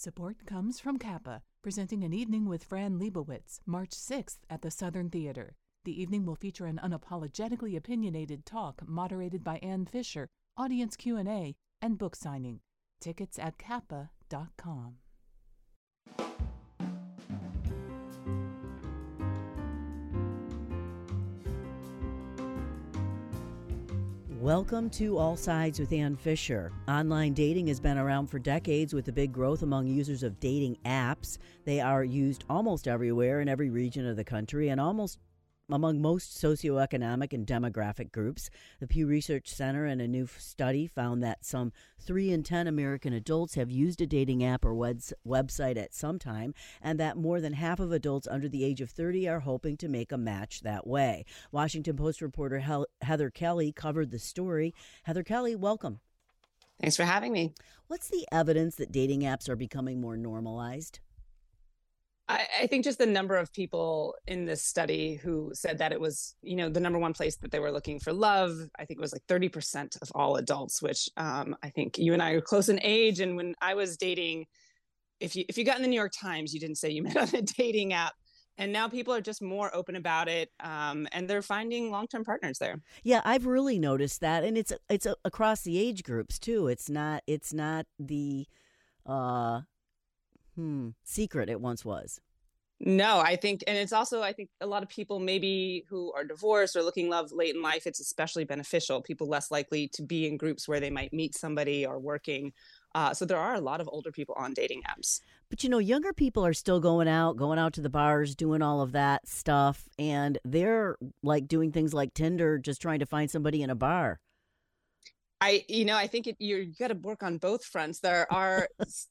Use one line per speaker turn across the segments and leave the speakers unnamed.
Support comes from Kappa, presenting an evening with Fran Lebowitz, March 6th at the Southern Theater. The evening will feature an unapologetically opinionated talk moderated by Ann Fisher, audience Q&A, and book signing. Tickets at kappa.com.
Welcome to All Sides with Ann Fisher. Online dating has been around for decades with the big growth among users of dating apps. They are used almost everywhere in every region of the country and almost among most socioeconomic and demographic groups. The Pew Research Center in a new study found that some 3 in 10 American adults have used a dating app or website at some time, and that more than half of adults under the age of 30 are hoping to make a match that way. Washington Post reporter Heather Kelly covered the story. Heather Kelly, welcome.
Thanks for having me.
What's the evidence that dating apps are becoming more normalized?
I think just the number of people in this study who said that it was, the number one place that they were looking for love. I think it was like 30% of all adults, which I think you and I are close in age. And when I was dating, if you got in the New York Times, you didn't say you met on a dating app. And now people are just more open about it, and they're finding long-term partners there.
Yeah, I've really noticed that, and it's across the age groups too. It's not the secret it once was.
No, I think a lot of people maybe who are divorced or looking love late in life, it's especially beneficial. People less likely to be in groups where they might meet somebody or working. So there are a lot of older people on dating apps.
But, younger people are still going out to the bars, doing all of that stuff. And they're like doing things like Tinder, just trying to find somebody in a bar.
I think you got to work on both fronts. There are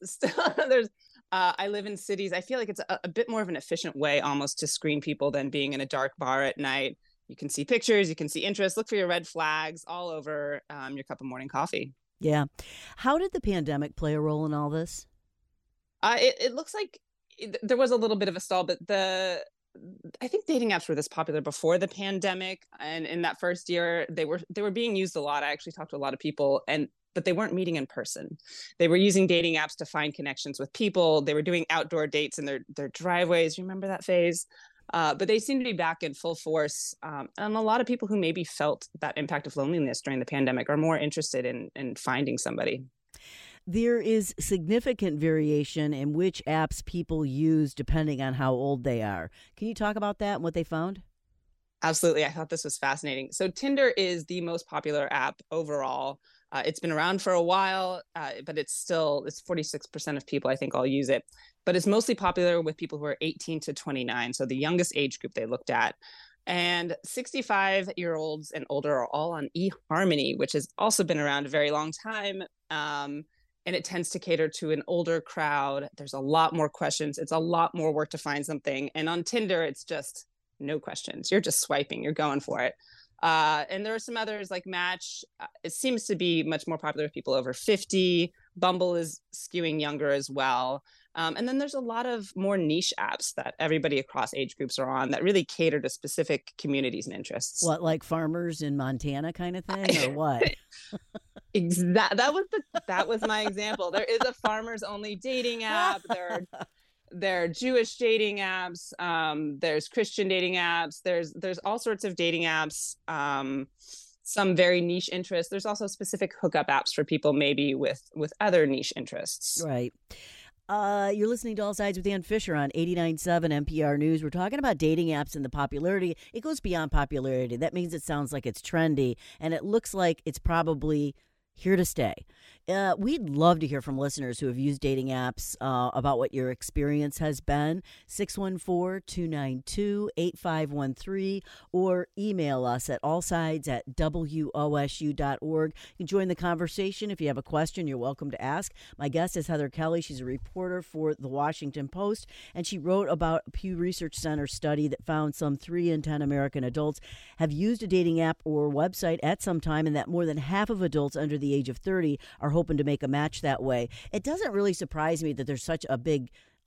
I live in cities. I feel like it's a bit more of an efficient way almost to screen people than being in a dark bar at night. You can see pictures, you can see interests, look for your red flags all over your cup of morning coffee.
Yeah. How did the pandemic play a role in all this?
It looks like there was a little bit of a stall, but I think dating apps were this popular before the pandemic, and in that first year, they were being used a lot. I actually talked to a lot of people, but they weren't meeting in person. They were using dating apps to find connections with people. They were doing outdoor dates in their driveways. Remember that phase? But they seem to be back in full force. And a lot of people who maybe felt that impact of loneliness during the pandemic are more interested in finding somebody.
There is significant variation in which apps people use depending on how old they are. Can you talk about that and what they found?
Absolutely. I thought this was fascinating. So Tinder is the most popular app overall. It's been around for a while, but it's 46% of people, I think, all use it. But it's mostly popular with people who are 18 to 29, so the youngest age group they looked at. And 65-year-olds and older are all on eHarmony, which has also been around a very long time. And it tends to cater to an older crowd. There's a lot more questions. It's a lot more work to find something. And on Tinder, it's just no questions. You're just swiping. You're going for it. And there are some others like Match. It seems to be much more popular with people over 50. Bumble is skewing younger as well. And then there's a lot of more niche apps that everybody across age groups are on that really cater to specific communities and interests.
What, like farmers in Montana kind of thing, or what?
That was my example. There is a farmers only dating app. There are Jewish dating apps. There's Christian dating apps. There's all sorts of dating apps. Some very niche interests. There's also specific hookup apps for people maybe with other niche interests.
Right. You're listening to All Sides with Ann Fisher on 89.7 NPR News. We're talking about dating apps and the popularity. It goes beyond popularity. That means it sounds like it's trendy, and it looks like it's probably here to stay. We'd love to hear from listeners who have used dating apps about what your experience has been. 614-292-8513 or email us at allsides@wosu.org. You can join the conversation. If you have a question, you're welcome to ask. My guest is Heather Kelly. She's a reporter for the Washington Post, and she wrote about a Pew Research Center study that found some 3 in 10 American adults have used a dating app or website at some time, and that more than half of adults under the age of 30 are hoping to make a match that way. It doesn't really surprise me that there's such a big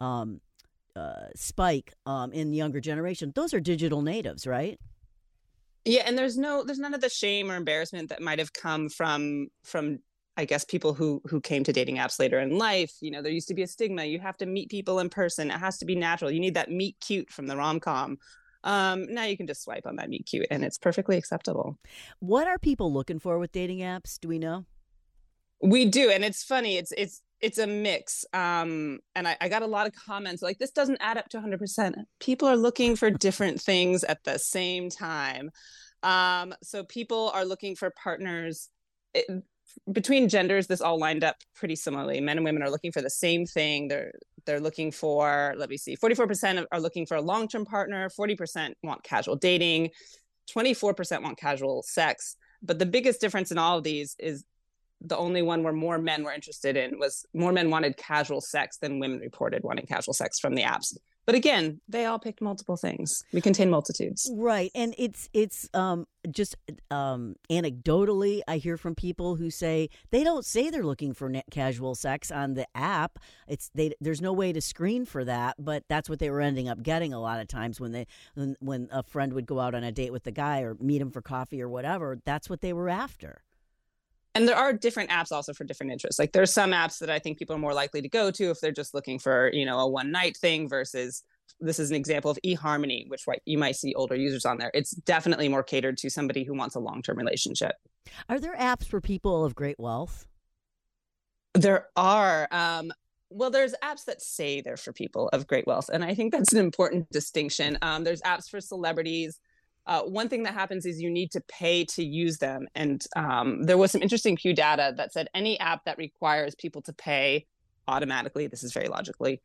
spike in the younger generation. Those are digital natives, right?
Yeah, and there's none of the shame or embarrassment that might have come from I guess people who came to dating apps later in life, there used to be a stigma. You have to meet people in person. It has to be natural. You need that meet cute from the rom-com. Now you can just swipe on that meet cute, and it's perfectly acceptable.
What are people looking for with dating apps? Do we know?
We do, and it's funny. It's a mix. And I got a lot of comments like, this doesn't add up to 100%. People are looking for different things at the same time. So people are looking for partners. Between genders, this all lined up pretty similarly. Men and women are looking for the same thing. They're looking for, let me see, 44% are looking for a long-term partner, 40% want casual dating, 24% want casual sex. But the biggest difference in all of these is the only one where more men were interested in was more men wanted casual sex than women reported wanting casual sex from the apps. But again, they all picked multiple things. We contain multitudes.
Right. And it's just anecdotally, I hear from people who say they don't say they're looking for casual sex on the app. There's no way to screen for that, but that's what they were ending up getting a lot of times when a friend would go out on a date with the guy or meet him for coffee or whatever. That's what they were after.
And there are different apps also for different interests. Like there's some apps that I think people are more likely to go to if they're just looking for, a one night thing versus, this is an example of eHarmony, which you might see older users on there. It's definitely more catered to somebody who wants a long-term relationship.
Are there apps for people of great wealth?
There are. Well, there's apps that say they're for people of great wealth. And I think that's an important distinction. There's apps for celebrities. One thing that happens is you need to pay to use them. And there was some interesting Pew data that said any app that requires people to pay automatically, this is very logically,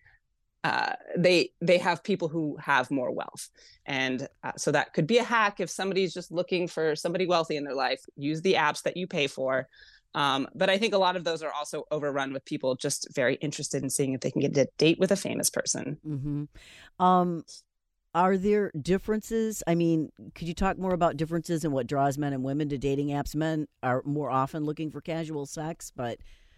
they have people who have more wealth. And so that could be a hack if somebody's just looking for somebody wealthy in their life, use the apps that you pay for. But I think a lot of those are also overrun with people just very interested in seeing if they can get a date with a famous person.
Mm-hmm. Are there differences? I mean, could you talk more about differences in what draws men and women to dating apps? Men are more often looking for casual sex, but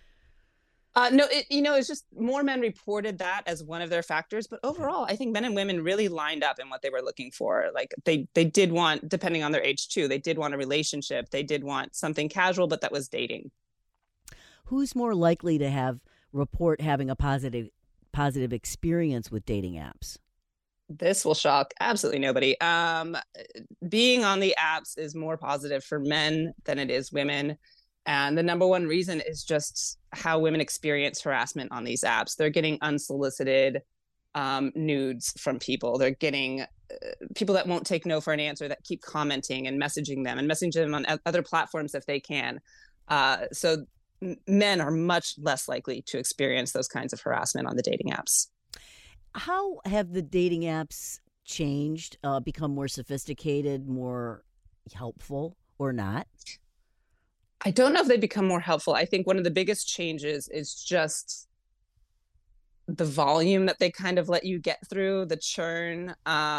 no, it's just more men reported that as one of their factors. But overall, I think men and women really lined up in what they were looking for. Like they did want, depending on their age too, they did want a relationship. They did want something casual, but that was dating.
Who's more likely to report having a positive experience with dating apps?
This will shock absolutely nobody. Being on the apps is more positive for men than it is women. And the number one reason is just how women experience harassment on these apps. They're getting unsolicited nudes from people. They're getting people that won't take no for an answer, that keep commenting and messaging them on other platforms if they can. So men are much less likely to experience those kinds of harassment on the dating apps.
How have the dating apps changed, become more sophisticated, more helpful, or not?
I don't know if they become more helpful. I think one of the biggest changes is just the volume that they kind of let you get through, the churn,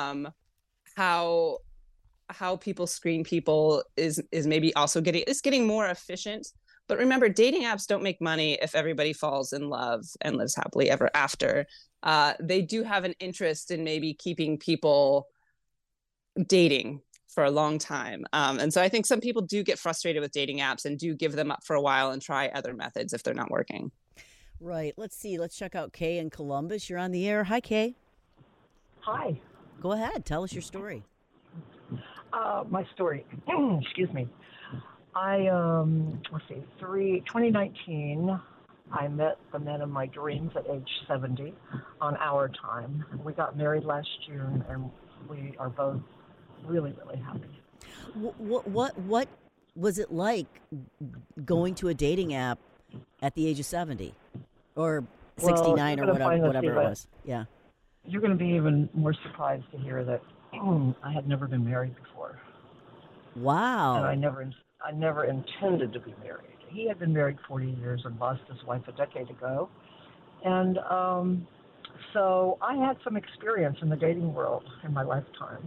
how people screen people is maybe also getting more efficient. But remember, dating apps don't make money if everybody falls in love and lives happily ever after. They do have an interest in maybe keeping people dating for a long time. And so I think some people do get frustrated with dating apps and do give them up for a while and try other methods if they're not working.
Right. Let's see. Let's check out Kay in Columbus. You're on the air. Hi, Kay.
Hi.
Go ahead. Tell us your story.
My story. Excuse me. I, 2019, I met the man of my dreams at age 70 on our time. We got married last June, and we are both really, really happy.
What was it like going to a dating app at the age of 70 or 69 or whatever it was? Yeah.
You're going to be even more surprised to hear that I had never been married before.
Wow.
And I never intended to be married. He had been married 40 years and lost his wife a decade ago. And so I had some experience in the dating world in my lifetime.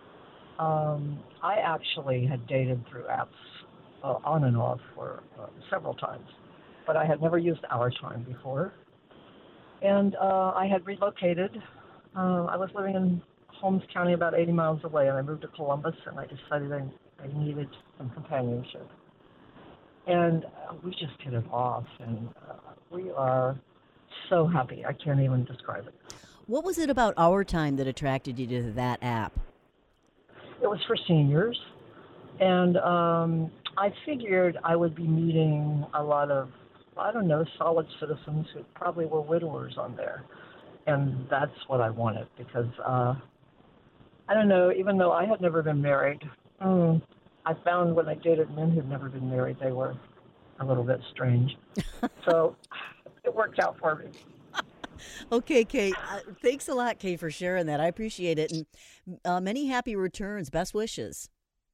I actually had dated through apps on and off for several times, but I had never used Our Time before. And I had relocated. I was living in Holmes County, about 80 miles away, and I moved to Columbus, and I decided I needed some companionship. And we just hit it off, and we are so happy. I can't even describe it.
What was it about Our Time that attracted you to that app?
It was for seniors, and I figured I would be meeting a lot of, I don't know, solid citizens who probably were widowers on there. And that's what I wanted because, I don't know, even though I had never been married, I found when I dated men who'd never been married, they were a little bit strange. So it worked out for me.
Okay, Kay. Thanks a lot, Kay, for sharing that. I appreciate it. And many happy returns. Best wishes.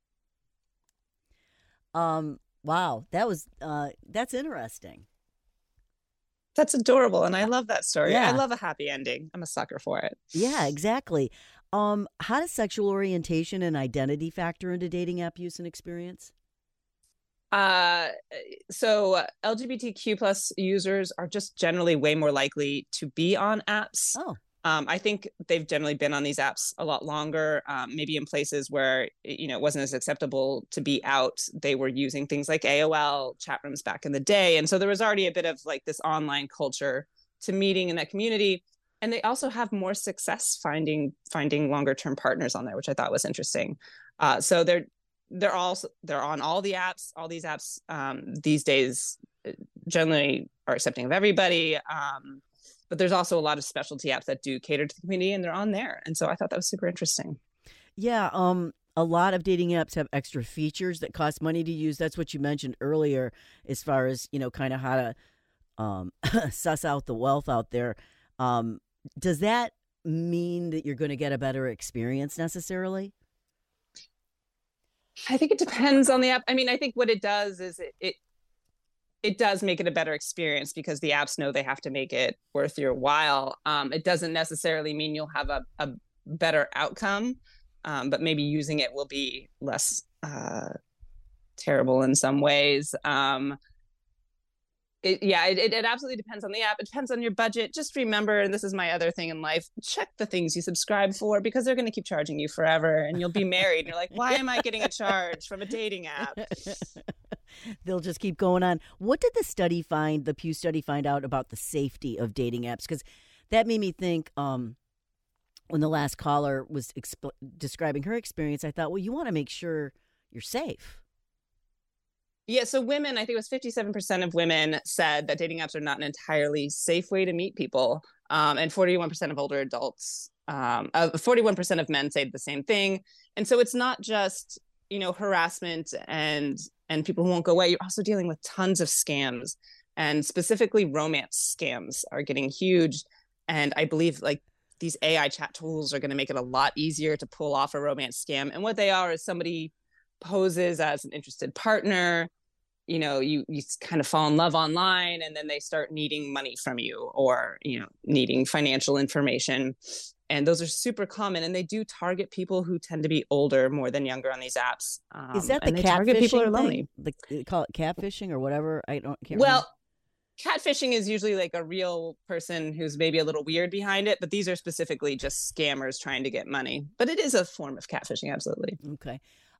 Wow, that's interesting.
That's adorable, and I love that story.
Yeah.
I love a happy ending. I'm a sucker for it.
Yeah, exactly. How does sexual orientation and identity factor into dating app use and experience?
So LGBTQ plus users are just generally way more likely to be on apps.
Oh.
I think they've generally been on these apps a lot longer, maybe in places where, it wasn't as acceptable to be out. They were using things like AOL chat rooms back in the day. And so there was already a bit of like this online culture to meeting in that community. And they also have more success finding longer term partners on there, which I thought was interesting. So they're on all the apps. All these apps these days generally are accepting of everybody. But there's also a lot of specialty apps that do cater to the community, and they're on there. And so I thought that was super interesting.
Yeah, a lot of dating apps have extra features that cost money to use. That's what you mentioned earlier, as far as kind of how to suss out the wealth out there. Does that mean that you're going to get a better experience necessarily?
I think it depends on the app. I mean, I think what it does is it does make it a better experience because the apps know they have to make it worth your while. It doesn't necessarily mean you'll have a better outcome, but maybe using it will be less terrible in some ways. It absolutely depends on the app. It depends on your budget. Just remember, and this is my other thing in life, check the things you subscribe for because they're going to keep charging you forever and you'll be married. And you're like, why am I getting a charge from a dating app?
They'll just keep going on. What did the Pew study find out about the safety of dating apps? Because that made me think when the last caller was describing her experience, I thought, well, you want to make sure you're safe.
Yeah, so women, I think it was 57% of women said that dating apps are not an entirely safe way to meet people. And 41% of older adults, 41% of men say the same thing. And so it's not just, harassment and people who won't go away. You're also dealing with tons of scams, and specifically romance scams are getting huge. And I believe like these AI chat tools are going to make it a lot easier to pull off a romance scam. And what they are is somebody poses as an interested partner. You kind of fall in love online, and then they start needing money from you or, needing financial information. And those are super common, and they do target people who tend to be older more than younger on these apps.
Is that the catfishing people who are lonely? They call it catfishing or whatever? Can't remember.
Catfishing is usually like a real person who's maybe a little weird behind it, but these are specifically just scammers trying to get money. But it is a form of catfishing, absolutely.
Okay.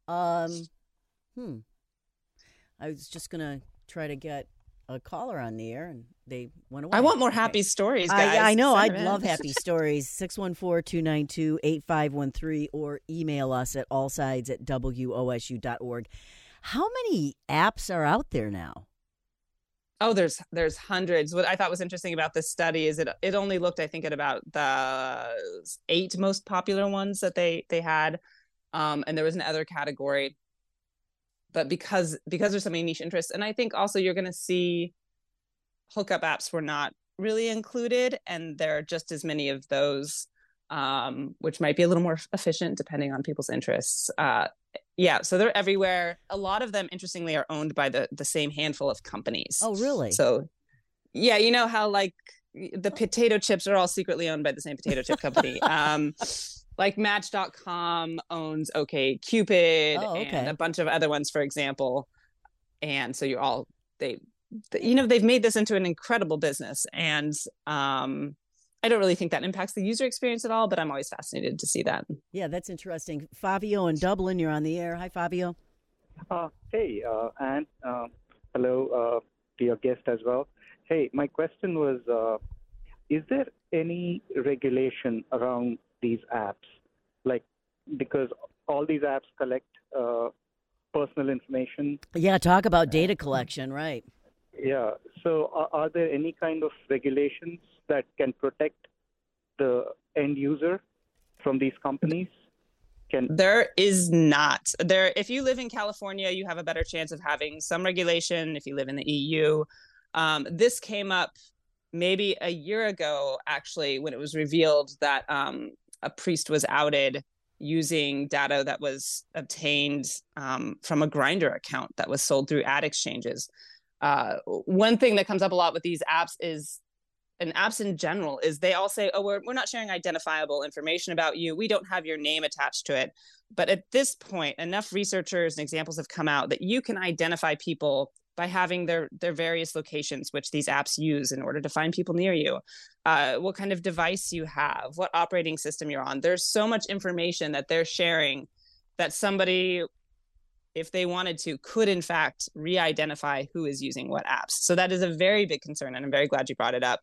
I was just going to try to get a caller on the air, and they went away.
I want more happy stories, guys.
I know. I'd love happy stories. 614-292-8513 or email us at allsides@wosu.org. How many apps are out there now?
Oh, there's hundreds. What I thought was interesting about this study is it only looked, I think, at about the 8 most popular ones that they had. And there was another category. But because there's so many niche interests, and I think also you're going to see hookup apps were not really included, and there are just as many of those, which might be a little more efficient depending on people's interests. So they're everywhere. A lot of them, interestingly, are owned by the same handful of companies.
Oh, really?
So, yeah, you know how like the potato chips are all secretly owned by the same potato chip company. Like Match.com owns OkCupid and a bunch of other ones, for example. And so they've made this into an incredible business. And I don't really think that impacts the user experience at all, but I'm always fascinated to see that.
Yeah, that's interesting. Fabio in Dublin, you're on the air. Hi, Fabio.
Hey, Anne. Hello, to your guest as well. Hey, my question was, is there any regulation around these apps? Like, because all these apps collect personal information.
Yeah, talk about data collection, right?
Yeah. So are there any kind of regulations that can protect the end user from these companies?
There is not. If you live in California, you have a better chance of having some regulation. If you live in the EU, this came up maybe a year ago, actually, when it was revealed that a priest was outed using data that was obtained from a Grindr account that was sold through ad exchanges. One thing that comes up a lot with these apps and apps in general is they all say, oh, we're not sharing identifiable information about you. We don't have your name attached to it. But at this point, enough researchers and examples have come out that you can identify people by having their various locations, which these apps use in order to find people near you, what kind of device you have, what operating system you're on. There's so much information that they're sharing that somebody, if they wanted to, could in fact re-identify who is using what apps. So that is a very big concern, and I'm very glad you brought it up.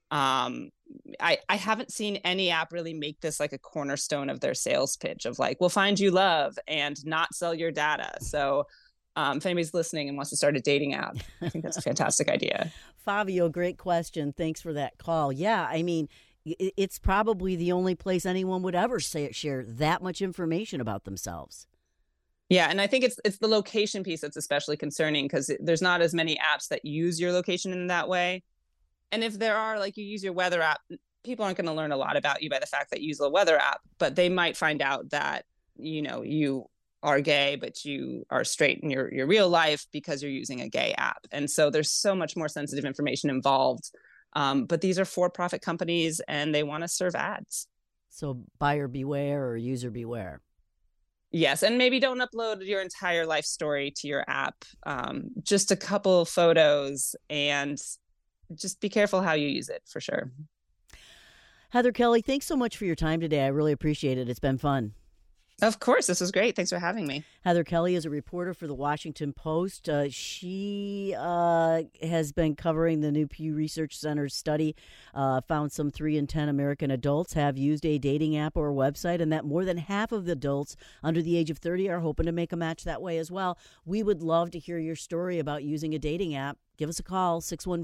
I haven't seen any app really make this like a cornerstone of their sales pitch of like, we'll find you love and not sell your data. So if anybody's listening and wants to start a dating app, I think that's a fantastic idea.
Fabio, great question. Thanks for that call. Yeah, I mean, it's probably the only place anyone would ever share that much information about themselves.
Yeah, and I think it's the location piece that's especially concerning because there's not as many apps that use your location in that way. And if there are, like you use your weather app, people aren't going to learn a lot about you by the fact that you use a weather app, but they might find out that, you are gay, but you are straight in your real life because you're using a gay app. And so there's so much more sensitive information involved. But these are for-profit companies and they want to serve ads.
So buyer beware or user beware.
Yes, and maybe don't upload your entire life story to your app. Just a couple photos, and just be careful how you use it, for sure.
Heather Kelly, thanks so much for your time today. I really appreciate it. It's been fun.
Of course. This was great. Thanks for having me.
Heather Kelly is a reporter for the Washington Post. She has been covering the new Pew Research Center study, found some 3 in 10 American adults have used a dating app or website, and that more than half of the adults under the age of 30 are hoping to make a match that way as well. We would love to hear your story about using a dating app. Give us a call,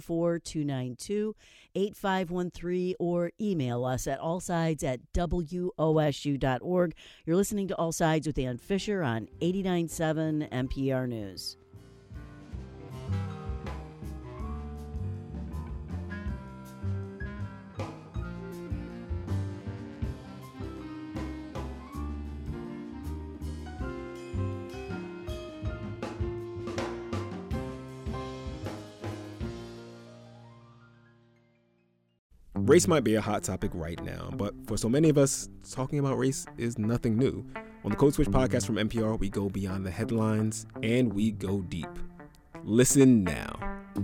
614-292-8513, or email us at allsides@wosu.org. You're listening to All Sides with Ann Fisher on 89.7 NPR News.
Race might be a hot topic right now, but for so many of us, talking about race is nothing new. On the Code Switch podcast from NPR, we go beyond the headlines and we go deep. Listen now.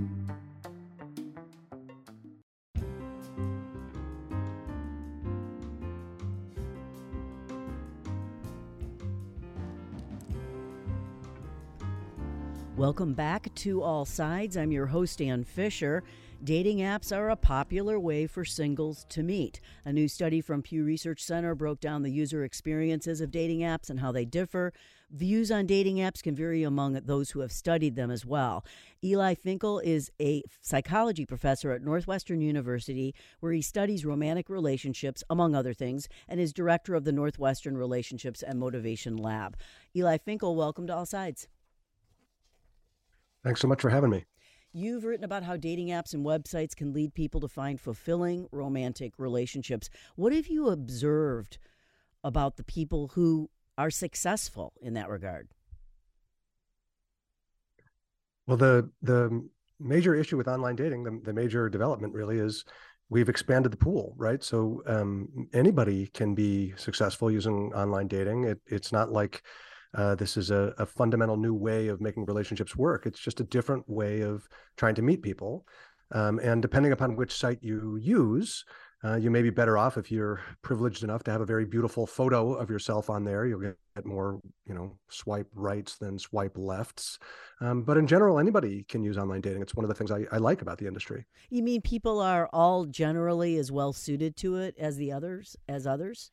Welcome back to All Sides. I'm your host, Ann Fisher. Dating apps are a popular way for singles to meet. A new study from Pew Research Center broke down the user experiences of dating apps and how they differ. Views on dating apps can vary among those who have studied them as well. Eli Finkel is a psychology professor at Northwestern University, where he studies romantic relationships, among other things, and is director of the Northwestern Relationships and Motivation Lab. Eli Finkel, welcome to All Sides.
Thanks so much for having me.
You've written about how dating apps and websites can lead people to find fulfilling romantic relationships. What have you observed about the people who are successful in that regard?
Well, the major issue with online dating, the major development really is we've expanded the pool, right? So anybody can be successful using online dating. It's not like this is a fundamental new way of making relationships work. It's just a different way of trying to meet people. And depending upon which site you use, You may be better off if you're privileged enough to have a very beautiful photo of yourself on there. You'll get more, swipe rights than swipe lefts. But in general, anybody can use online dating. It's one of the things I like about the industry.
You mean people are all generally as well suited to it as others?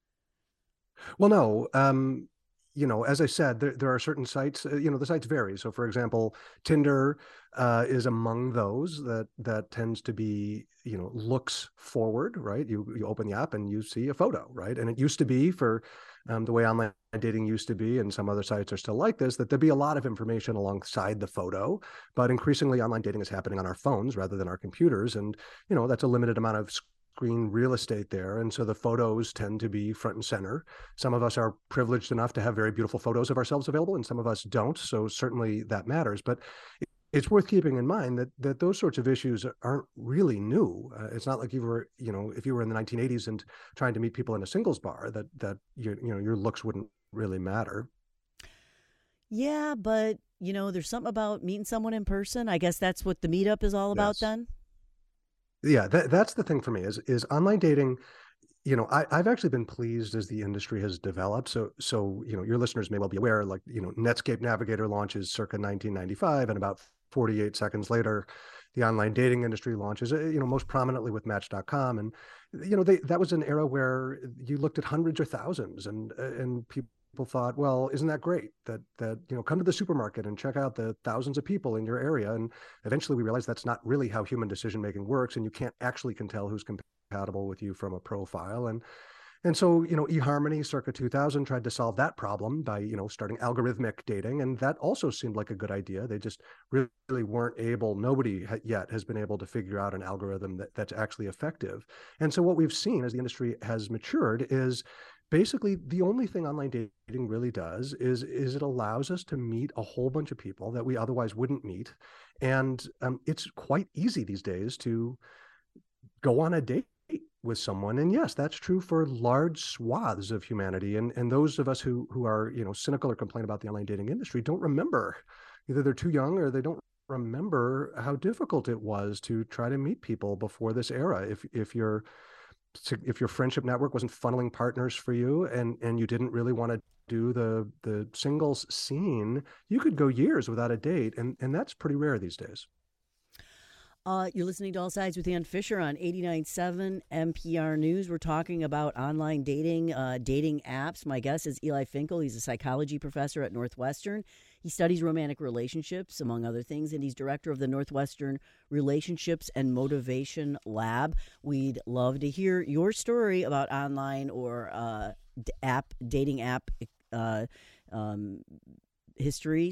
Well, no. As I said, there are certain sites, the sites vary. So for example, Tinder is among those that tends to be, looks forward, right? You open the app and you see a photo, right? And it used to be for the way online dating used to be, and some other sites are still like this, that there'd be a lot of information alongside the photo, but increasingly online dating is happening on our phones rather than our computers. And, that's a limited amount of screen real estate there. And so the photos tend to be front and center. Some of us are privileged enough to have very beautiful photos of ourselves available, and some of us don't. So certainly that matters. But it's worth keeping in mind that those sorts of issues aren't really new. It's not like if you were in the 1980s and trying to meet people in a singles bar, that your looks wouldn't really matter.
Yeah, but there's something about meeting someone in person. I guess that's what the meetup is all about then.
Yeah, that's the thing for me is online dating. I've actually been pleased as the industry has developed. So your listeners may well be aware, like, Netscape Navigator launches circa 1995, and about 48 seconds later, the online dating industry launches, most prominently with Match.com. And, that was an era where you looked at hundreds or thousands, and people thought, well, isn't that great that come to the supermarket and check out the thousands of people in your area. And eventually we realized that's not really how human decision making works, and you can't actually can tell who's compatible with you from a profile. And so, eHarmony circa 2000 tried to solve that problem by, starting algorithmic dating. And that also seemed like a good idea. They just really weren't able, nobody yet has been able to figure out an algorithm that's actually effective. And so what we've seen as the industry has matured is basically the only thing online dating really does is it allows us to meet a whole bunch of people that we otherwise wouldn't meet. And it's quite easy these days to go on a date with someone. And yes, that's true for large swaths of humanity. And those of us who are, cynical or complain about the online dating industry don't remember. Either they're too young or they don't remember how difficult it was to try to meet people before this era. If your friendship network wasn't funneling partners for you, and you didn't really want to do the singles scene, you could go years without a date. And that's pretty rare these days.
You're listening to All Sides with Ann Fisher on 89.7 NPR News. We're talking about online dating, dating apps. My guest is Eli Finkel. He's a psychology professor at Northwestern. He studies romantic relationships, among other things, and he's director of the Northwestern Relationships and Motivation Lab. We'd love to hear your story about online or dating app history.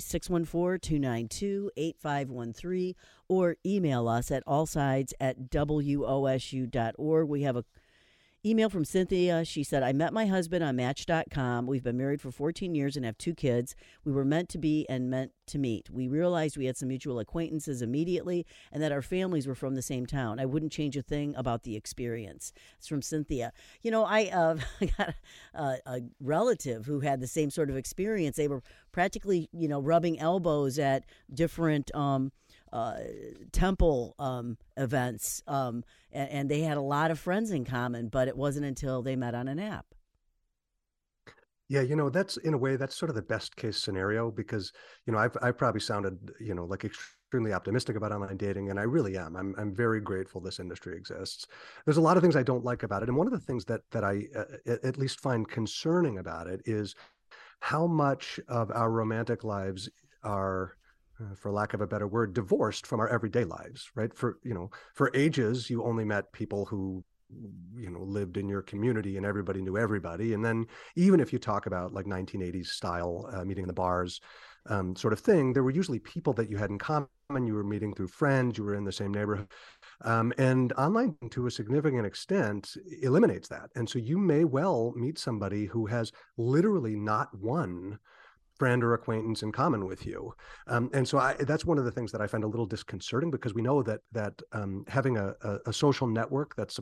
614-292-8513, or email us at allsides@wosu.org. We have a email from Cynthia. She said, I met my husband on Match.com. We've been married for 14 years and have 2 kids. We were meant to be and meant to meet. We realized we had some mutual acquaintances immediately and that our families were from the same town. I wouldn't change a thing about the experience. It's from Cynthia. I got a relative who had the same sort of experience. They were practically, rubbing elbows at different temple events, and they had a lot of friends in common, but it wasn't until they met on an app.
Yeah, that's in a way that's sort of the best case scenario, because I've probably sounded like extremely optimistic about online dating, and I really am. I'm very grateful this industry exists. There's a lot of things I don't like about it, and one of the things that I at least find concerning about it is how much of our romantic lives are, for lack of a better word, divorced from our everyday lives, right? For ages, you only met people who, lived in your community and everybody knew everybody. And then even if you talk about like 1980s style meeting in the bars sort of thing, there were usually people that you had in common. You were meeting through friends, you were in the same neighborhood. And online, to a significant extent, eliminates that. And so you may well meet somebody who has literally not one friend or acquaintance in common with you. And so that's one of the things that I find a little disconcerting, because we know that having a social network that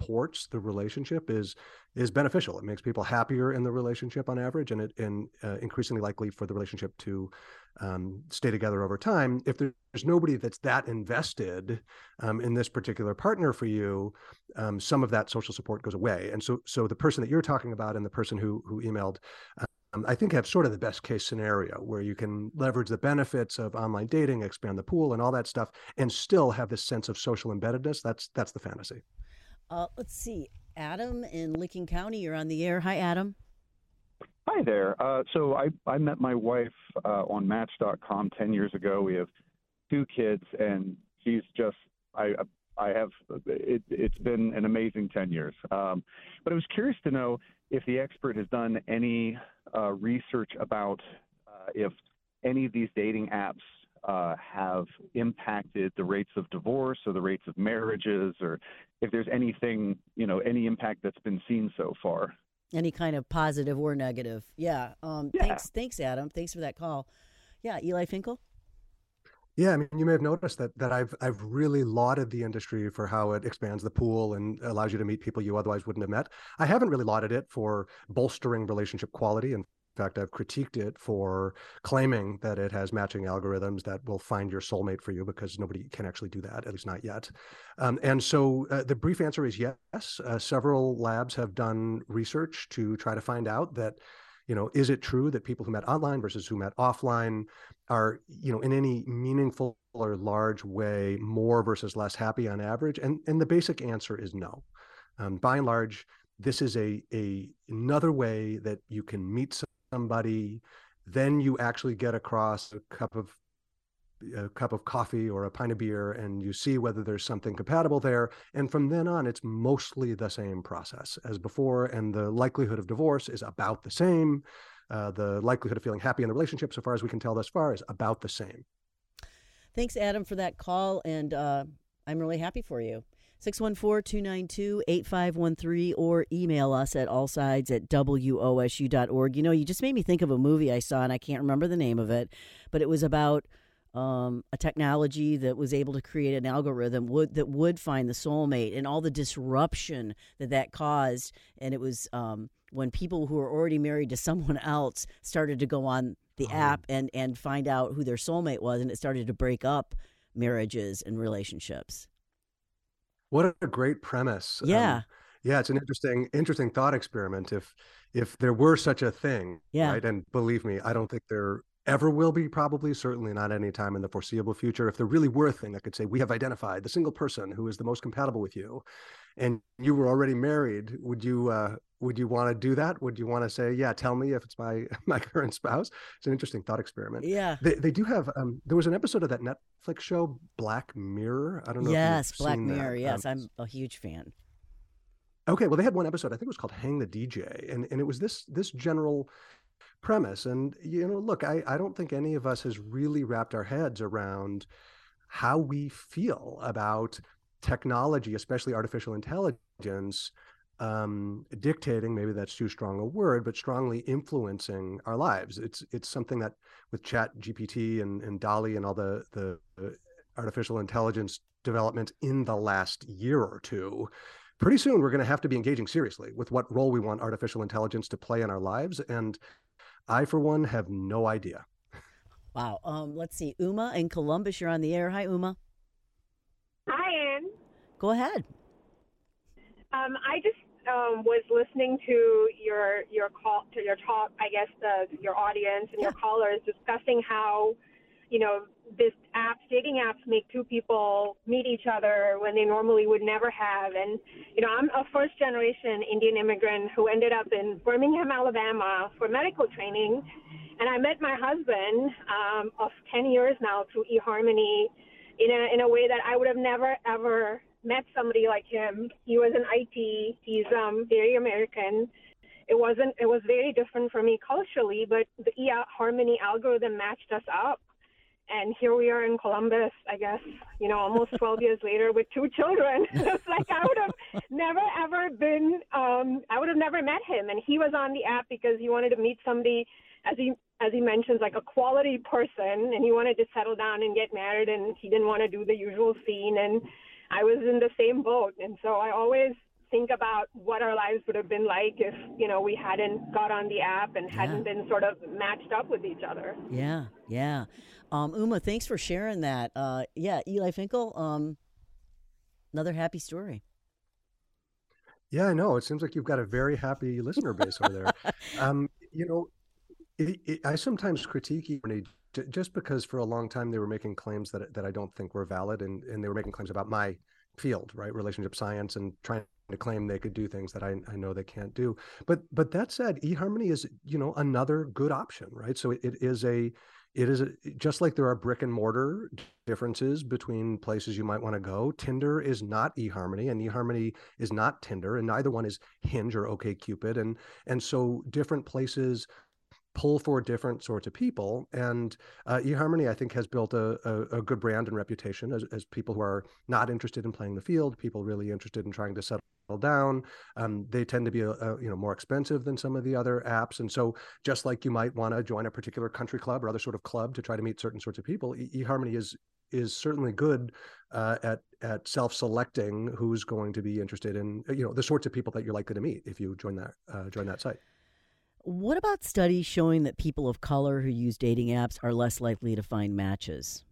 supports the relationship is beneficial. It makes people happier in the relationship on average, and increasingly likely for the relationship to stay together over time. If there's nobody that's that invested in this particular partner for you, some of that social support goes away. And so the person that you're talking about and the person who emailed, I think have sort of the best case scenario where you can leverage the benefits of online dating, expand the pool and all that stuff, and still have this sense of social embeddedness. That's the fantasy.
Let's see. Adam in Licking County, you're on the air. Hi, Adam.
Hi there. So I met my wife on Match.com 10 years ago. We have 2 kids, and she's just, it's been an amazing 10 years. But I was curious to know if the expert has done any research about if any of these dating apps have impacted the rates of divorce or the rates of marriages, or if there's anything, any impact that's been seen so far.
Any kind of positive or negative. Yeah. Thanks, Adam. Thanks for that call. Yeah, Eli Finkel?
Yeah, I mean, you may have noticed that I've really lauded the industry for how it expands the pool and allows you to meet people you otherwise wouldn't have met. I haven't really lauded it for bolstering relationship quality. In fact, I've critiqued it for claiming that it has matching algorithms that will find your soulmate for you, because nobody can actually do that, at least not yet. And so the brief answer is yes. Several labs have done research to try to find out that, is it true that people who met online versus who met offline are, in any meaningful or large way more versus less happy on average? And the basic answer is no. By and large, this is another way that you can meet somebody, then you actually get across a cup of coffee or a pint of beer, and you see whether there's something compatible there. And from then on, it's mostly the same process as before, and the likelihood of divorce is about the same. The likelihood of feeling happy in the relationship, so far as we can tell thus far, is about the same.
Thanks, Adam, for that call, and I'm really happy for you. 614-292-8513 or email us at allsides@wosu.org. You just made me think of a movie I saw, and I can't remember the name of it, but it was about a technology that was able to create an algorithm that would find the soulmate, and all the disruption that caused. And it was when people who were already married to someone else started to go on the app and find out who their soulmate was, and it started to break up marriages and relationships.
What a great premise.
Yeah.
It's an interesting thought experiment. If there were such a thing, right? And believe me, I don't think there ever will be, probably, certainly not any time in the foreseeable future. If there really were a thing that could say, we have identified the single person who is the most compatible with you, and you were already married, would you want to do that? Would you want to say, yeah, tell me if it's my current spouse? It's an interesting thought experiment.
Yeah.
They do have, there was an episode of that Netflix show, Black Mirror. I don't know
Yes,
if you've
Black
seen
Mirror.
that.
Yes, I'm a huge fan.
Okay, well, they had one episode, I think it was called Hang the DJ, and it was this general premise. And, look, I don't think any of us has really wrapped our heads around how we feel about technology, especially artificial intelligence, dictating, maybe that's too strong a word, but strongly influencing our lives. It's something that with ChatGPT and DALL-E and all the artificial intelligence development in the last year or two, pretty soon we're going to have to be engaging seriously with what role we want artificial intelligence to play in our lives. And I, for one, have no idea.
Wow. Let's see. Uma in Columbus, you're on the air. Hi, Uma.
Hi, Ann.
Go ahead.
I just was listening to your talk. I guess your audience and your callers discussing how, dating apps make two people meet each other when they normally would never have. And I'm a first generation Indian immigrant who ended up in Birmingham, Alabama for medical training, and I met my husband of 10 years now through eHarmony in a way that I would have never ever met somebody like him. He was in IT. He's very American. It was very different for me culturally, but the eHarmony algorithm matched us up. And here we are in Columbus, I guess, almost 12 years later with 2 children. It's like I would have never ever been, I would have never met him. And he was on the app because he wanted to meet somebody, as he mentions, like a quality person, and he wanted to settle down and get married, and he didn't want to do the usual scene. And I was in the same boat. And so I always think about what our lives would have been like if, we hadn't got on the app and hadn't been sort of matched up with each other.
Yeah, yeah. Uma, thanks for sharing that. Eli Finkel, another happy story.
Yeah, I know. It seems like you've got a very happy listener base over there. I sometimes critique eHarmony just because for a long time they were making claims that I don't think were valid, and they were making claims about my field, right, relationship science, and trying to claim they could do things that I know they can't do. But that said, eHarmony is another good option, right? So it is just like there are brick and mortar differences between places you might want to go. Tinder is not eHarmony, and eHarmony is not Tinder, and neither one is Hinge or OkCupid, and so different places pull for different sorts of people. And eHarmony, I think, has built a good brand and reputation as people who are not interested in playing the field, people really interested in trying to settle down. They tend to be more expensive than some of the other apps. And so just like you might want to join a particular country club or other sort of club to try to meet certain sorts of people, eHarmony is certainly good at self-selecting who's going to be interested in the sorts of people that you're likely to meet if you join that site.
What about studies showing that people of color who use dating apps are less likely to find matches?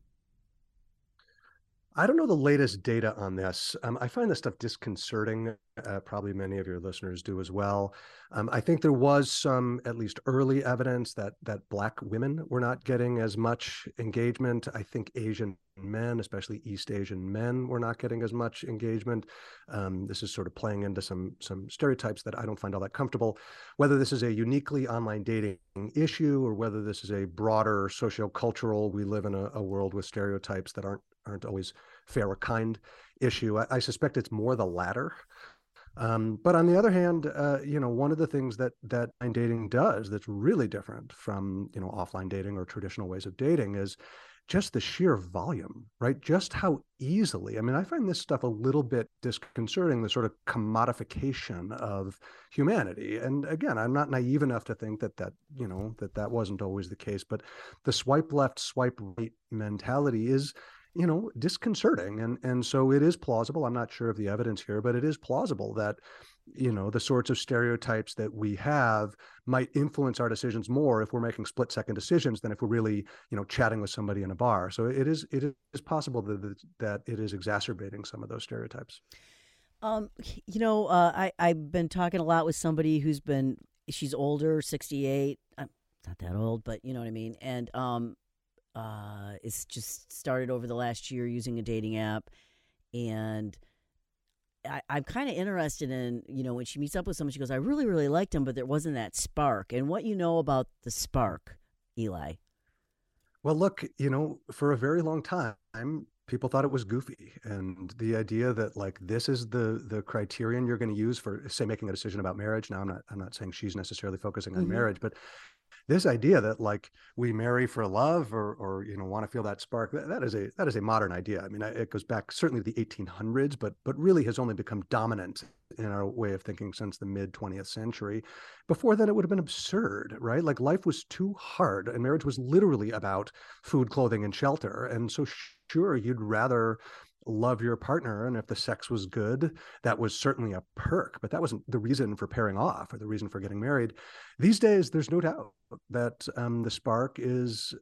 I don't know the latest data on this. I find this stuff disconcerting. Probably many of your listeners do as well. I think there was some, at least early evidence that Black women were not getting as much engagement. I think Asian men, especially East Asian men, were not getting as much engagement. This is sort of playing into some stereotypes that I don't find all that comfortable. Whether this is a uniquely online dating issue or whether this is a broader sociocultural, we live in a world with stereotypes that aren't always fair or kind issue. I suspect it's more the latter. But on the other hand, one of the things that online dating does that's really different from, offline dating or traditional ways of dating is just the sheer volume, right? Just how easily. I mean, I find this stuff a little bit disconcerting, the sort of commodification of humanity. And again, I'm not naive enough to think that wasn't always the case, but the swipe left, swipe right mentality is disconcerting. And so it is plausible. I'm not sure of the evidence here, but it is plausible that, the sorts of stereotypes that we have might influence our decisions more if we're making split-second decisions than if we're really, chatting with somebody in a bar. So it is possible that it is exacerbating some of those stereotypes.
I've been talking a lot with somebody she's older, 68. I'm not that old, but you know what I mean. And it's just started over the last year using a dating app, and I'm kind of interested in, when she meets up with someone, she goes, I really, really liked him, but there wasn't that spark. And what about the spark, Eli?
Well, look, for a very long time, people thought it was goofy. And the idea that this is the criterion you're going to use for, say, making a decision about marriage. Now, I'm not saying she's necessarily focusing on marriage, but this idea that we marry for love or want to feel that spark, that is a modern idea. I mean, it goes back certainly to the 1800s, but really has only become dominant in our way of thinking since the mid 20th century. Before that, it would have been absurd, right? Life was too hard, and marriage was literally about food, clothing, and shelter. And so sure, you'd rather love your partner, and if the sex was good, that was certainly a perk, but that wasn't the reason for pairing off or the reason for getting married. These days, there's no doubt that the spark is,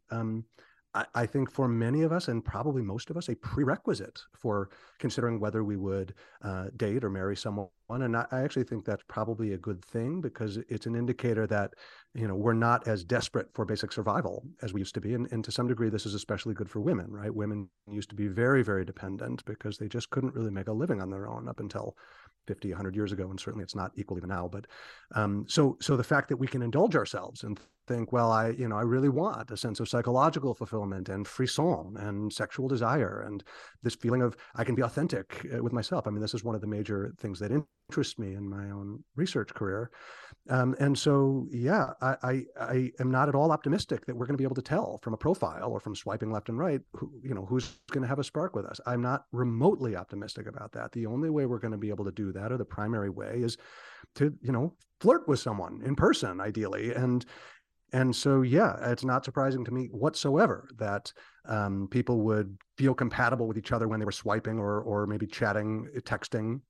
I think, for many of us, and probably most of us, a prerequisite for considering whether we would date or marry someone. And I actually think that's probably a good thing, because it's an indicator that, we're not as desperate for basic survival as we used to be. And to some degree, this is especially good for women, right? Women used to be very, very dependent because they just couldn't really make a living on their own up until 50, 100 years ago. And certainly it's not equal even now. But so the fact that we can indulge ourselves and think, well, I really want a sense of psychological fulfillment and frisson and sexual desire and this feeling of I can be authentic with myself. I mean, this is one of the major things that interests me in my own research career. And so, yeah, I am not at all optimistic that we're going to be able to tell from a profile or from swiping left and right, who's going to have a spark with us. I'm not remotely optimistic about that. The only way we're going to be able to do that, or the primary way, is to, flirt with someone in person, ideally. And so, yeah, it's not surprising to me whatsoever that people would feel compatible with each other when they were swiping or maybe chatting, texting.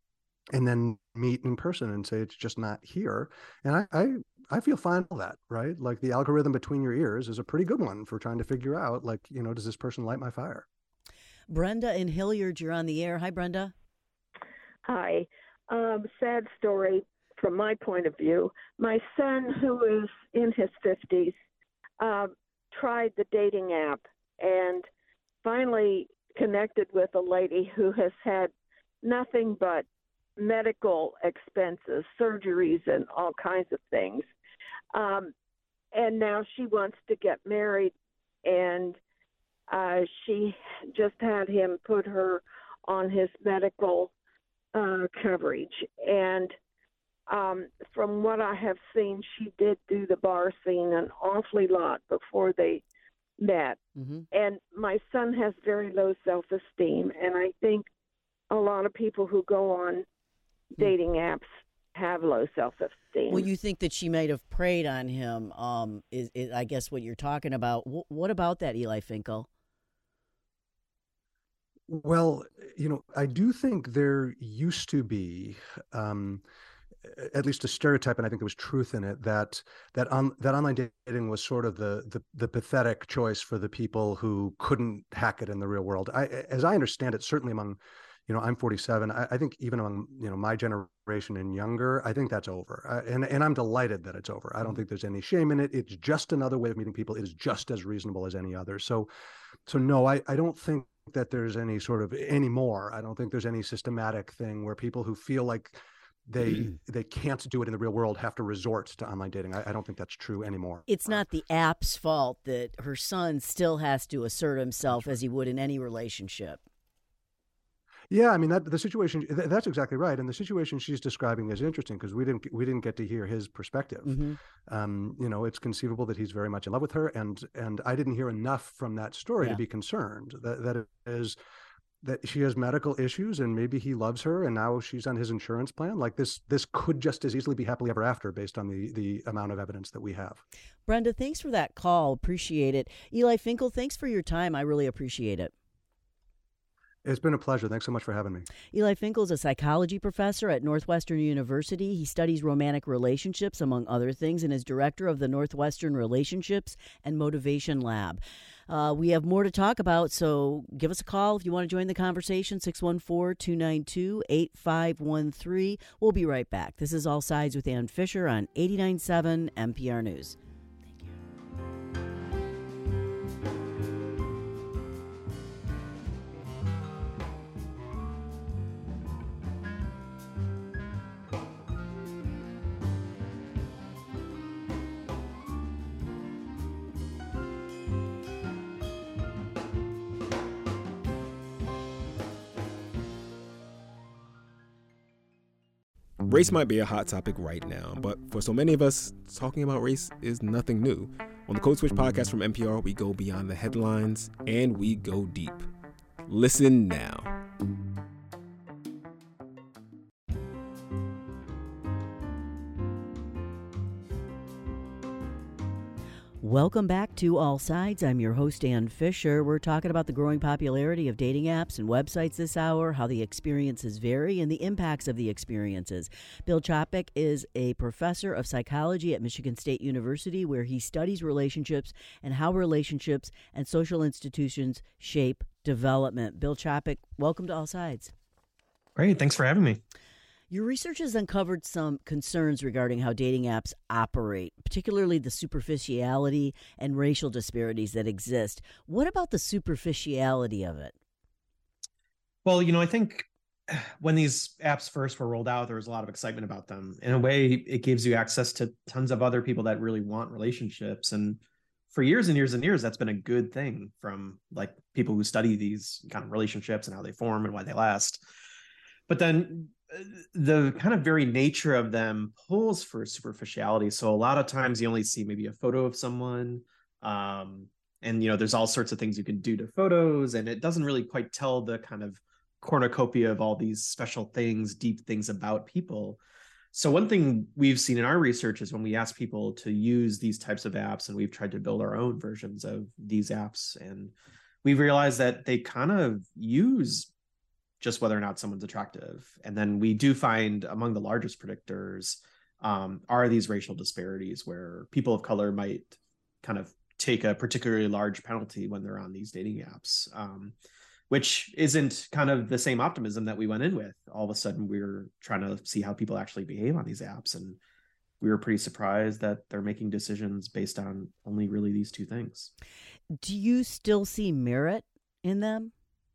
and then meet in person and say it's just not here. And I feel fine with that, right? Like the algorithm between your ears is a pretty good one for trying to figure out, like, does this person light my fire?
Brenda in Hilliard, you're on the air. Hi, Brenda.
Hi. Sad story from my point of view. My son, who is in his 50s, tried the dating app and finally connected with a lady who has had nothing but medical expenses, surgeries, and all kinds of things. And now she wants to get married, and she just had him put her on his medical coverage. And from what I have seen, she did do the bar scene an awfully lot before they met. Mm-hmm. And my son has very low self-esteem, and I think a lot of people who go on dating apps have low self-esteem.
Well, you think that she might have preyed on him, is I guess what you're talking about. What about that, Eli Finkel?
Well, I do think there used to be at least a stereotype, and I think there was truth in it, that online dating was sort of the pathetic choice for the people who couldn't hack it in the real world. As I understand it, certainly among, I'm 47. I think even among, my generation and younger, I think that's over. And I'm delighted that it's over. I don't think there's any shame in it. It's just another way of meeting people. It is just as reasonable as any other. So no, I don't think that there's any sort of anymore. I don't think there's any systematic thing where people who feel like they can't do it in the real world have to resort to online dating. I don't think that's true anymore.
It's not the app's fault that her son still has to assert himself as he would in any relationship.
Yeah, I mean the situation. That's exactly right, and the situation she's describing is interesting because we didn't get to hear his perspective. Mm-hmm. It's conceivable that he's very much in love with her, and I didn't hear enough from that story to be concerned that it is that she has medical issues and maybe he loves her and now she's on his insurance plan. Like this could just as easily be happily ever after based on the amount of evidence that we have.
Brenda, thanks for that call. Appreciate it. Eli Finkel, thanks for your time. I really appreciate it.
It's been a pleasure. Thanks so much for having me.
Eli Finkel is a psychology professor at Northwestern University. He studies romantic relationships, among other things, and is director of the Northwestern Relationships and Motivation Lab. We have more to talk about, so give us a call if you want to join the conversation, 614-292-8513. We'll be right back. This is All Sides with Ann Fisher on 89.7 NPR News.
Race might be a hot topic right now, but for so many of us, talking about race is nothing new. On the Code Switch podcast from NPR, we go beyond the headlines and we go deep. Listen now.
Welcome back to All Sides. I'm your host, Ann Fisher. We're talking about the growing popularity of dating apps and websites this hour, how the experiences vary, and the impacts of the experiences. Bill Chopik is a professor of psychology at Michigan State University, where he studies relationships and how relationships and social institutions shape development. Bill Chopik, welcome to All Sides.
Great. Thanks for having me.
Your research has uncovered some concerns regarding how dating apps operate, particularly the superficiality and racial disparities that exist. What about the superficiality of it?
Well, I think when these apps first were rolled out, there was a lot of excitement about them. In a way, it gives you access to tons of other people that really want relationships. And for years and years and years, that's been a good thing from like people who study these kind of relationships and how they form and why they last. But then the kind of very nature of them pulls for superficiality. So a lot of times you only see maybe a photo of someone. And, there's all sorts of things you can do to photos, and it doesn't really quite tell the kind of cornucopia of all these special things, deep things about people. So one thing we've seen in our research is when we ask people to use these types of apps, and we've tried to build our own versions of these apps, and we've realized that they kind of use just whether or not someone's attractive. And then we do find among the largest predictors are these racial disparities where people of color might kind of take a particularly large penalty when they're on these dating apps, which isn't kind of the same optimism that we went in with. All of a sudden, we're trying to see how people actually behave on these apps. And we were pretty surprised that they're making decisions based on only really these two things.
Do you still see merit in them?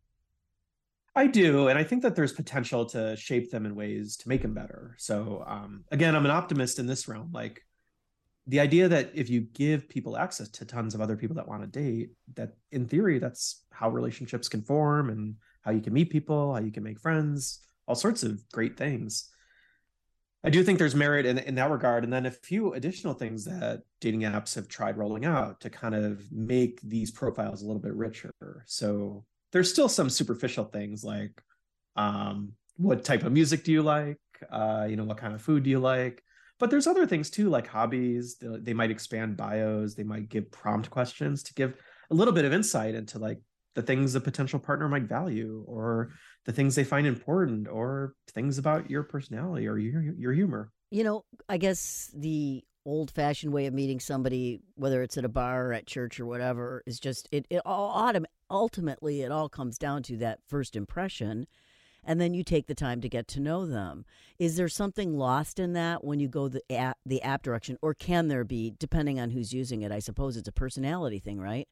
I do. And I think that there's potential to shape them in ways to make them better. So again, I'm an optimist in this realm. Like the idea that if you give people access to tons of other people that want to date, that in theory, that's how relationships can form and how you can meet people, how you can make friends, all sorts of great things. I do think there's merit in that regard. And then a few additional things that dating apps have tried rolling out to kind of make these profiles a little bit richer. So there's still some superficial things like what type of music do you like? What kind of food do you like? But there's other things too, like hobbies. They might expand bios. They might give prompt questions to give a little bit of insight into like the things a potential partner might value, or the things they find important, or things about your personality or your humor.
I guess the old-fashioned way of meeting somebody, whether it's at a bar or at church or whatever, is just ultimately it all comes down to that first impression, and then you take the time to get to know them. Is there something lost in that when you go the app direction, or can there be, depending on who's using it? I suppose it's a personality thing, right?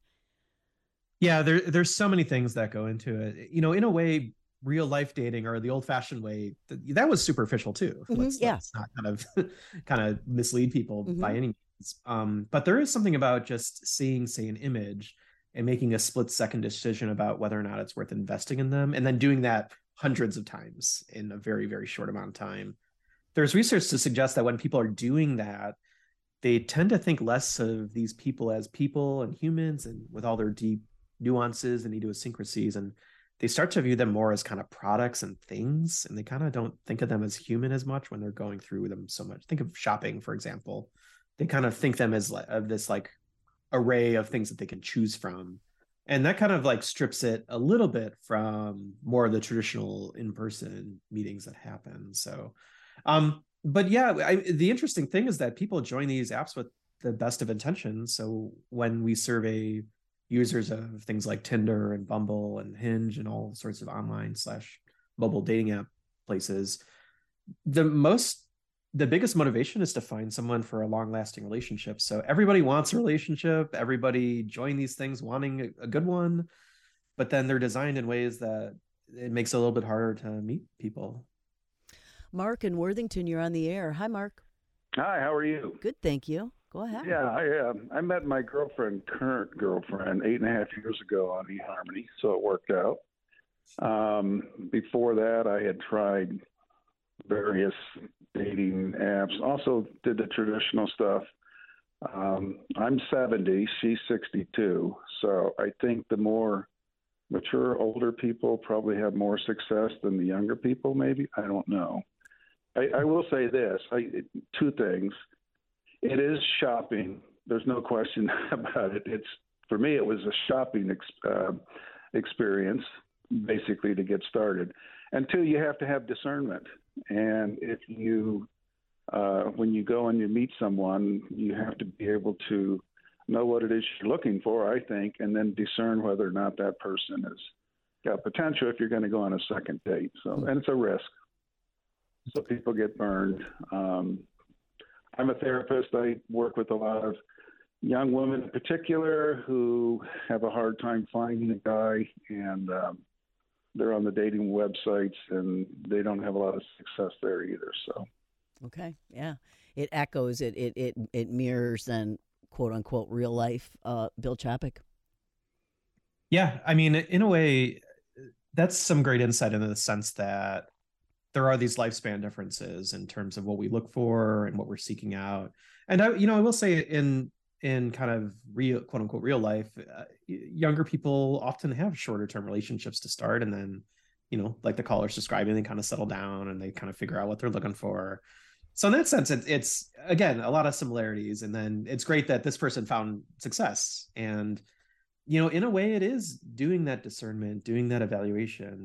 Yeah, there's so many things that go into it. In a way, real life dating, or the old fashioned way, that was superficial too. Let's not kind of mislead people by any means. But there is something about just seeing, say, an image and making a split second decision about whether or not it's worth investing in them, and then doing that hundreds of times in a very, very short amount of time. There's research to suggest that when people are doing that, they tend to think less of these people as people and humans, and with all their deep nuances and idiosyncrasies, and they start to view them more as kind of products and things, and they kind of don't think of them as human as much when they're going through them so much. Think of shopping, for example. They kind of think them as of this like array of things that they can choose from, and that kind of like strips it a little bit from more of the traditional in-person meetings that happen. So but yeah, the interesting thing is that people join these apps with the best of intentions. So when we survey users of things like Tinder and Bumble and Hinge and all sorts of online/mobile dating app places, the biggest motivation is to find someone for a long-lasting relationship. So everybody wants a relationship. Everybody join these things wanting a good one, but then they're designed in ways that it makes it a little bit harder to meet people.
Mark in Worthington, you're on the air. Hi, Mark.
Hi, how are you?
Good, thank you. Go ahead.
Yeah, I met my current girlfriend, 8.5 years ago on eHarmony, so it worked out. Before that, I had tried various dating apps, also did the traditional stuff. I'm 70, she's 62, so I think the more mature, older people probably have more success than the younger people, maybe. I don't know. I will say this, two things. It is shopping. There's no question about it. For me, it was a shopping experience, basically, to get started. And two, you have to have discernment. And if you, when you go and you meet someone, you have to be able to know what it is you're looking for, I think, and then discern whether or not that person has got potential if you're going to go on a second date. So, and it's a risk. So people get burned. I'm a therapist. I work with a lot of young women in particular who have a hard time finding a guy, and they're on the dating websites and they don't have a lot of success there either. So,
okay, yeah, it echoes, it mirrors then quote unquote real life. Bill Chapek.
Yeah, I mean, in a way, that's some great insight into the sense that there are these lifespan differences in terms of what we look for and what we're seeking out. And I will say in kind of real, quote unquote, real life, younger people often have shorter term relationships to start. And then, like the caller's describing, they kind of settle down and they kind of figure out what they're looking for. So in that sense, it's again, a lot of similarities. And then it's great that this person found success. And, in a way it is doing that discernment, doing that evaluation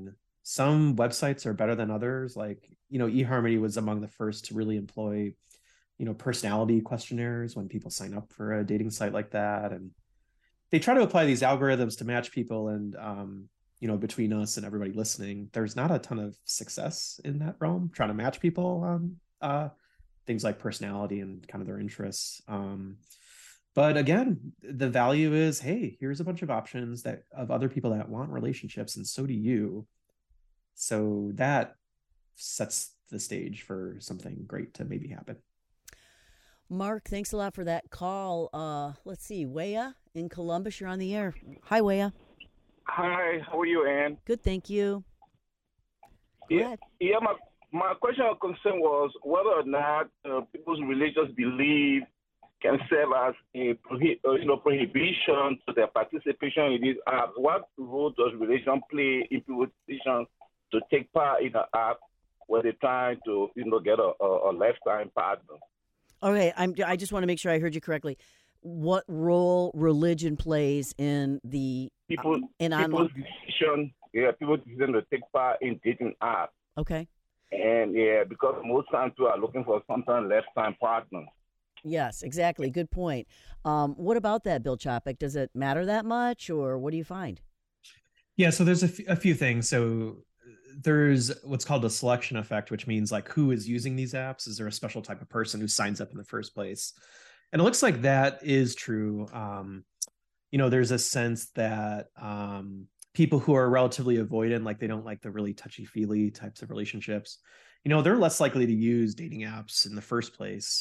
Some websites are better than others. Like, eHarmony was among the first to really employ, personality questionnaires when people sign up for a dating site like that. And they try to apply these algorithms to match people. And, between us and everybody listening, there's not a ton of success in that realm, trying to match people on things like personality and kind of their interests. But again, the value is, hey, here's a bunch of options of other people that want relationships, and so do you. So that sets the stage for something great to maybe happen.
Mark, thanks a lot for that call. Let's see, Weah in Columbus, you're on the air. Hi, Weah.
Hi, how are you, Ann?
Good, thank you. Go ahead.
My question or concern was whether or not people's religious belief can serve as a prohibition to their participation in these apps. What role does religion play in people's decision to take part in an app where they're trying to get a lifetime partner?
Okay, I just want to make sure I heard you correctly. What role religion plays in the
people's decision? Yeah, people's decision to take part in dating apps.
Okay.
And because most times we are looking for sometimes lifetime partners.
Yes, exactly. Good point. What about that, Bill Chopik? Does it matter that much, or what do you find?
Yeah, so there's a few things. So there's what's called a selection effect, which means like who is using these apps? Is there a special type of person who signs up in the first place? And it looks like that is true. There's a sense that people who are relatively avoidant, like they don't like the really touchy-feely types of relationships, they're less likely to use dating apps in the first place.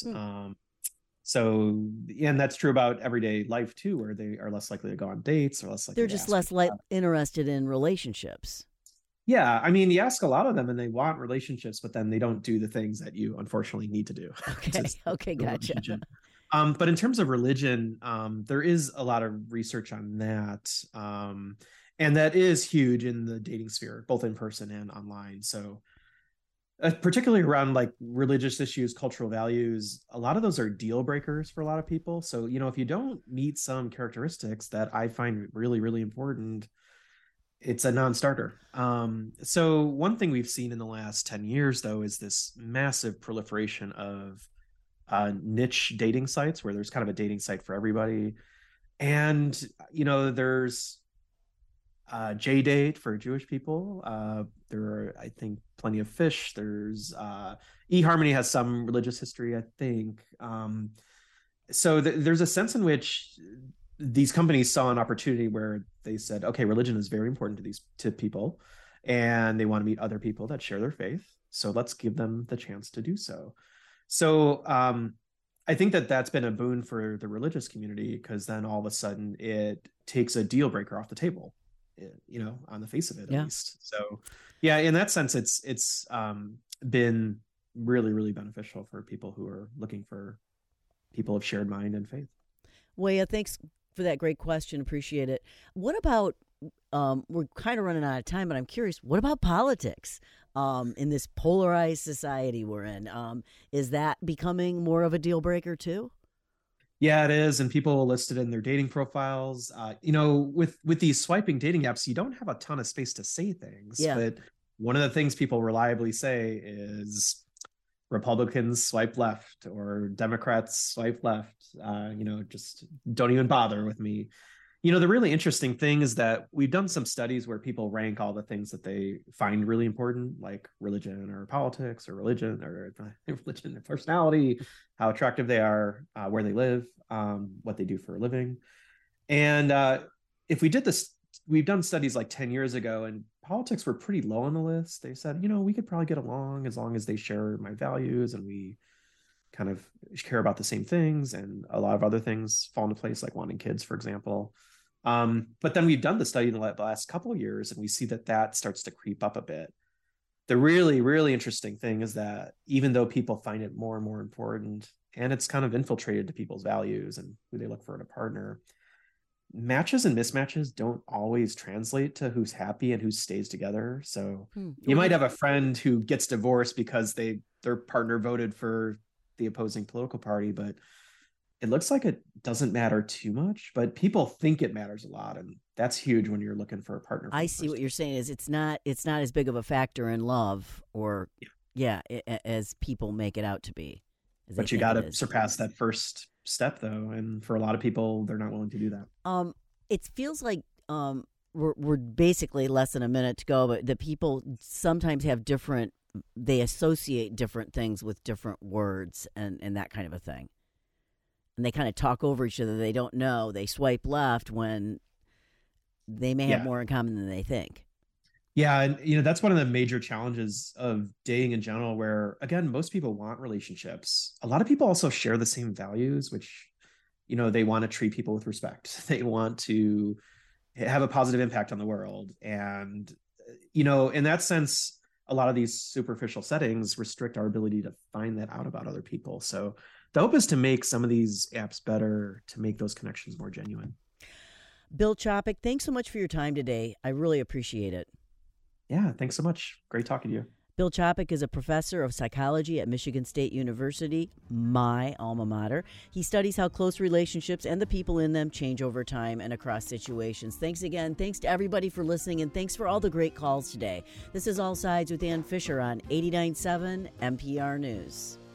And that's true about everyday life too, where they are less likely to go on dates or less likely.
They're just less interested in relationships.
Yeah, I mean, you ask a lot of them and they want relationships, but then they don't do the things that you unfortunately need to do.
Okay, gotcha.
But in terms of religion, there is a lot of research on that. And that is huge in the dating sphere, both in person and online. So particularly around like religious issues, cultural values, a lot of those are deal breakers for a lot of people. So, if you don't meet some characteristics that I find really, really important, it's a non-starter. So one thing we've seen in the last 10 years, though, is this massive proliferation of niche dating sites where there's kind of a dating site for everybody. And, there's JDate for Jewish people. There are, I think, Plenty of Fish. There's eHarmony has some religious history, I think. So there's a sense in which these companies saw an opportunity where they said, okay, religion is very important to people, and they want to meet other people that share their faith. So let's give them the chance to do so. So I think that's been a boon for the religious community, because then all of a sudden it takes a deal breaker off the table, on the face of it, at least. So yeah, in that sense, it's been really, really beneficial for people who are looking for people of shared mind and faith.
Weah, thanks for that great question. Appreciate it. What about, we're kind of running out of time, but I'm curious, what about politics in this polarized society we're in? Is that becoming more of a deal breaker too?
Yeah, it is. And people list it in their dating profiles. With these swiping dating apps, you don't have a ton of space to say things.
Yeah.
But one of the things people reliably say is Republicans swipe left or Democrats swipe left. Just don't even bother with me. The really interesting thing is that we've done some studies where people rank all the things that they find really important, like religion or politics or religion and personality, how attractive they are, where they live, what they do for a living. And if we did this, we've done studies like 10 years ago, and politics were pretty low on the list. They said, we could probably get along as long as they share my values and we kind of care about the same things, and a lot of other things fall into place, like wanting kids, for example. But then we've done the study in the last couple of years, and we see that starts to creep up a bit. The really, really interesting thing is that even though people find it more and more important, and it's kind of infiltrated to people's values and who they look for in a partner, matches and mismatches don't always translate to who's happy and who stays together. So you might have a friend who gets divorced because their partner voted for the opposing political party, but it looks like it doesn't matter too much, but people think it matters a lot, and that's huge when you're looking for a partner.
I see what you're saying is it's not as big of a factor in love or as people make it out to be.
But you got to surpass that first step, though, and for a lot of people, they're not willing to do that.
It feels like we're basically less than a minute to go, but the people sometimes have they associate different things with different words and that kind of a thing. And they kind of talk over each other. They don't know. They swipe left when they may have more in common than they think.
Yeah, and that's one of the major challenges of dating in general, where again, most people want relationships. A lot of people also share the same values, which they want to treat people with respect. They want to have a positive impact on the world. And in that sense, a lot of these superficial settings restrict our ability to find that out about other people. So the hope is to make some of these apps better, to make those connections more genuine.
Bill Chopik, thanks so much for your time today. I really appreciate it.
Yeah, thanks so much. Great talking to you.
Bill Chopik is a professor of psychology at Michigan State University, my alma mater. He studies how close relationships and the people in them change over time and across situations. Thanks again. Thanks to everybody for listening, and thanks for all the great calls today. This is All Sides with Ann Fisher on 89.7 NPR News.